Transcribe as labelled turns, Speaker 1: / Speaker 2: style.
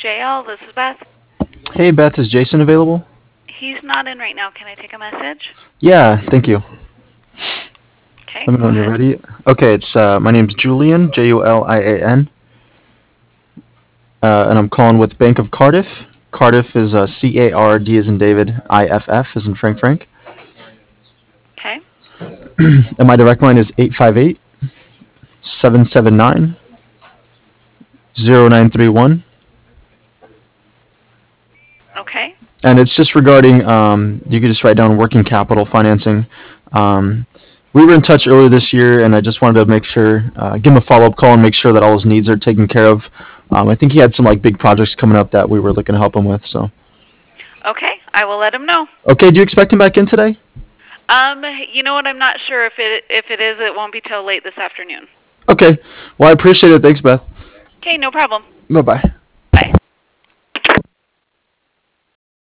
Speaker 1: JL. This is Beth.
Speaker 2: Hey Beth, is Jason available?
Speaker 1: He's not in right now. Can I take a message?
Speaker 2: Yeah, thank you.
Speaker 1: Okay,
Speaker 2: Let me know
Speaker 1: go
Speaker 2: when you're
Speaker 1: ahead.
Speaker 2: ready. Okay, it's my name's Julian, Julian, and I'm calling with Bank of Cardiff. Cardiff is CARD as in David, IFF as in Frank Frank.
Speaker 1: Okay.
Speaker 2: And my direct line is 858-779-0931.
Speaker 1: Okay.
Speaker 2: And it's just regarding, you could just write down working capital financing. Um, we were in touch earlier this year, and I just wanted to make sure, give him a follow-up call and make sure that all his needs are taken care of. I think he had some like big projects coming up that we were looking to help him with. So,
Speaker 1: Okay. I will let him know.
Speaker 2: okay, do you expect him back in today?
Speaker 1: You know what? I'm not sure if it is. It won't be till late this afternoon.
Speaker 2: Okay, well I appreciate it. Thanks, Beth.
Speaker 1: Okay, no problem.
Speaker 2: Bye bye.